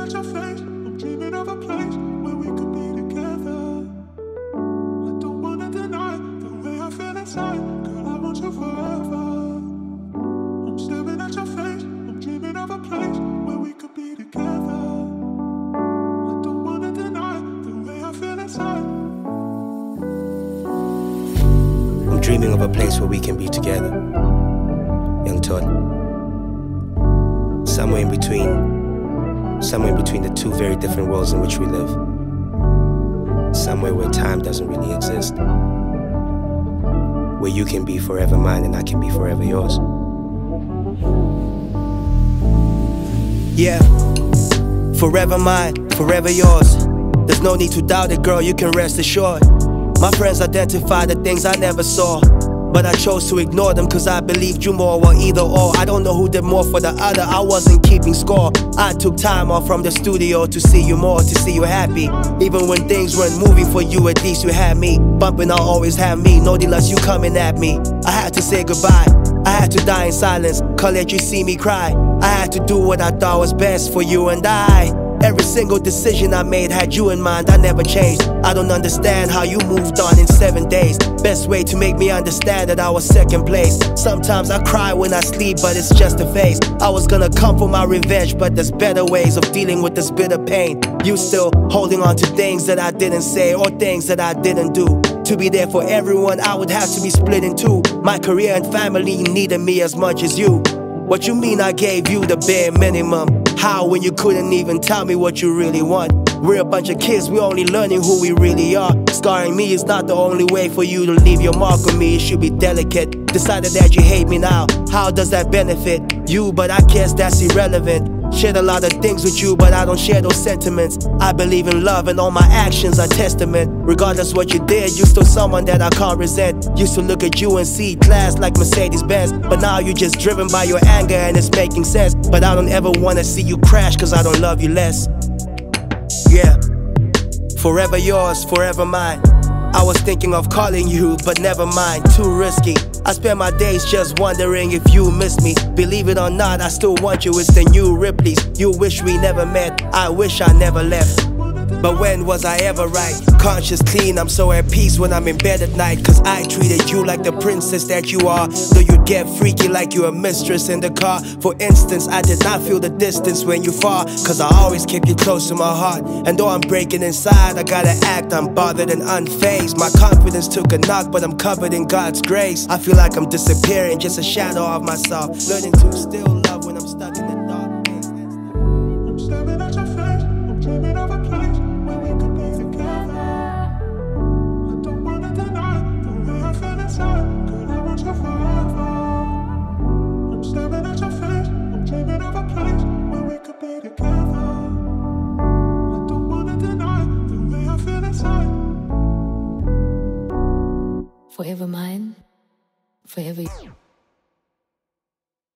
at your face, I'm dreaming of a place where we could be together. I don't wanna deny the way I feel inside. Girl, I want you forever. I'm staring at your face, I'm dreaming of a place where we could be together. I don't wanna deny the way I feel inside. I'm dreaming of a place where we can be together. Young Todd. Somewhere in between the two very different worlds in which we live. Somewhere where time doesn't really exist. Where you can be forever mine and I can be forever yours. Yeah, forever mine, forever yours. There's no need to doubt it, girl, you can rest assured. My friends identify the things I never saw, but I chose to ignore them cause I believed you more. Well, either or, I don't know who did more for the other. I wasn't keeping score. I took time off from the studio to see you more, to see you happy. Even when things weren't moving for you, at least you had me. Bumping, I'll always have me. No dealers, you coming at me. I had to say goodbye, I had to die in silence. Can't let you see me cry. I had to do what I thought was best for you and I. Every single decision I made had you in mind, I never changed. I don't understand how you moved on in 7 days. Best way to make me understand that I was second place. Sometimes I cry when I sleep, but it's just a phase. I was gonna come for my revenge, but there's better ways of dealing with this bitter pain. You still holding on to things that I didn't say or things that I didn't do. To be there for everyone, I would have to be split in two. My career and family needed me as much as you. What you mean I gave you the bare minimum? How when you couldn't even tell me what you really want? We're a bunch of kids, we're only learning who we really are. Scarring me is not the only way for you to leave your mark on me. It should be delicate. Decided that you hate me now. How does that benefit you? But I guess that's irrelevant. Shared a lot of things with you, but I don't share those sentiments. I believe in love and all my actions are testament. Regardless what you did, you're still someone that I can't resent. Used to look at you and see class like Mercedes-Benz, but now you're just driven by your anger and it's making sense. But I don't ever wanna see you crash cause I don't love you less. Yeah, forever yours, forever mine. I was thinking of calling you, but never mind, too risky. I spend my days just wondering if you miss me. Believe it or not, I still want you, it's the new Ripley's. You wish we never met, I wish I never left. But when was I ever right? Conscious clean, I'm so at peace when I'm in bed at night. Cause I treated you like the princess that you are. Though you get freaky like you're a mistress in the car. For instance, I did not feel the distance when you far. Cause I always kept you close to my heart. And though I'm breaking inside, I gotta act unbothered and unfazed. My confidence took a knock, but I'm covered in God's grace. I feel like I'm disappearing, just a shadow of myself. Learning to still love when I'm stuck in the dark. I'm staring at your face, I'm dreaming of a place where we could be together. I don't wanna deny the way I feel inside. Girl, I want you forever. I'm staring at your face, I'm dreaming of a place where we could be together. I don't wanna deny the way I feel inside. Forever mine, forever you.